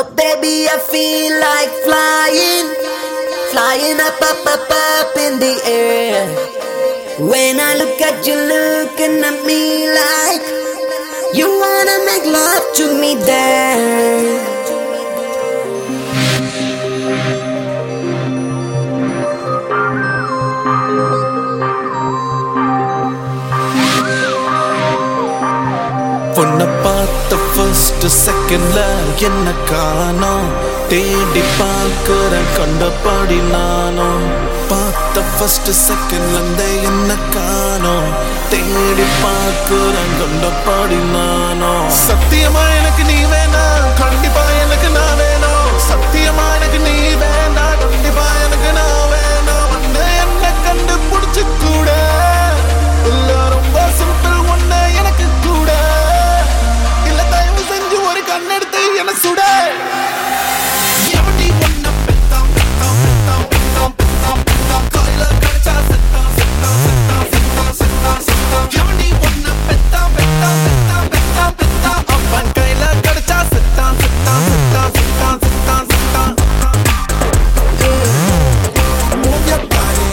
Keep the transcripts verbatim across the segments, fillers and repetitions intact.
Oh baby, I feel like flying, flying up, up, up, up in the air. When I look at you looking at me like you wanna make love to me there. உன்னை பார்த்த first செகண்ட்ல என்ன காணோம், தேடி பார்க்கிற கண்டபடி நானும். பார்த்த ஃபர்ஸ்ட் செகண்ட்ல இருந்தே என்ன காணோம், தேடி பார்க்கிற கண்டபடி நானும். சத்தியமா எனக்கு நீ வேணா, கண்டிப்பா எனக்கு நான் வேணும். சத்தியமா எனக்கு நீ வேணா, கண்டிப்பா எனக்கு நான் வேணும். வந்து என்ன கண்டுபிடிச்சு கூட இல்ல, ரொம்ப சிம்பிள் ஒண்ணு எனக்கு கூட. கண்ணெடுத்து என்ன சுட எவடி ஒன்ன பெத்தாம் பெத்தாம் பெத்தாம் பெத்தாம் பெத்தாம் பெத்தாம் கையில கடிச்சா செத்தாம் செத்தாம் செத்தாம் செத்தாம் செத்தாம் செத்தாம் எவடி ஒன்ன பெத்தாம் பெத்தாம் பெத்தாம் பெத்தாம் பெத்தாம் அவன் கையில கடிச்சா செத்தாம் செத்தாம் செத்தாம் செத்தாம் செத்தாம் செத்தாம். Move your body,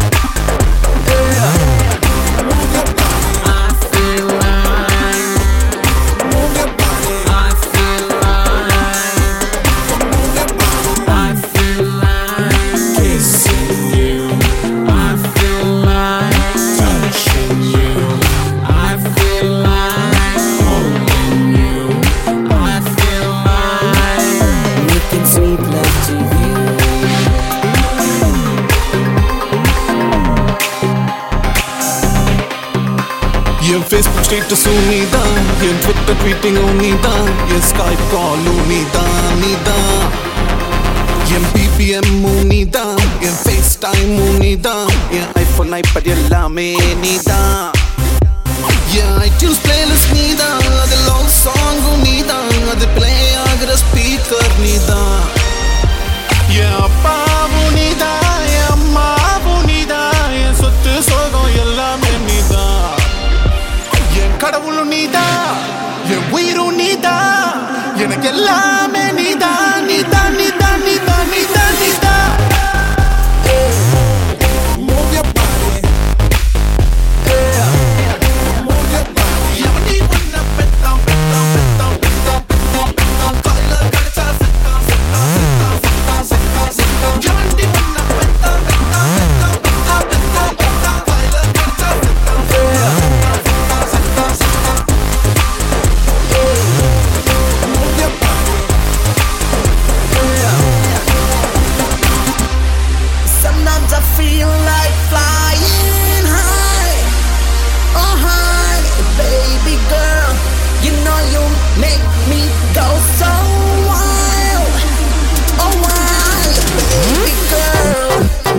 move your body. I feel like move your body. N Facebook ஸ்டேட்டஸும் நீதான், என் ட்விட்டர் ட்வீட்டிங்கும் நீதான், என் ஸ்கைப் காலும் நீதான் நீதான். என் B B M-உம் நீதான், என் ஃபேஸ் டைமும் நீதான், என் ஐஃபோன் ஐபேட் எல்லாமே நீதான். என் iTunes பிளேலிஸ்ட் நீதான், அது லவ் சாங்கும் நீதான், அது பிளே ஆகிற ஸ்பீக்கர் நீதான். என் அப்பாவும் நீதான், என் அம்மாவும் நீதான், என் சொத்து சோகம் எல்லாமே நீதான். என் கடவுளும் நீதான், என் உயிரும் நீதான், எனக்கு எல்லாமே நீதான் நீதான் நீதான் நீதான் நீதான் நீதான். Move your body, move your body. எவடி ஒன்ன பெத்தாம் பெத்தாம் பெத்தாம் பெத்தாம் பெத்தாம் பெத்தாம் கையில கடிச்சா செத்தாம் செத்தாம் செத்தாம் செத்தாம் செத்தாம் செத்தாம். எவடி ஒன்ன பெத்தாம் பெத்தாம் பெத்தாம் பெத்தாம் பெத்தாம் பெத்தாம் கையில கடிச்சா செத்தாம் செத்தாம் செத்தாம் செத்தாம் செத்தாம். Move your body. Sometimes I feel like flying high, oh high, baby girl. You know you make me go so wild, oh wild, baby girl.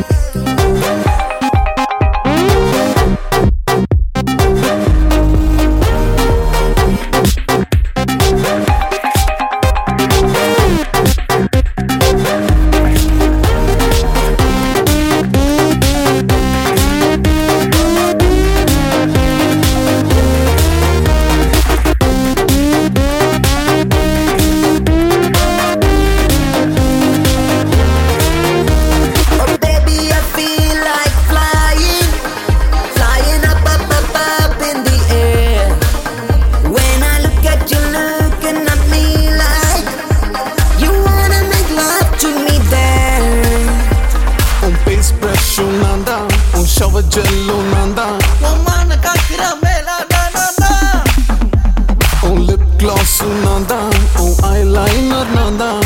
Shower jello nanda, Woman kakira mela na na na. oh lip gloss nanda, oh eyeliner nanda,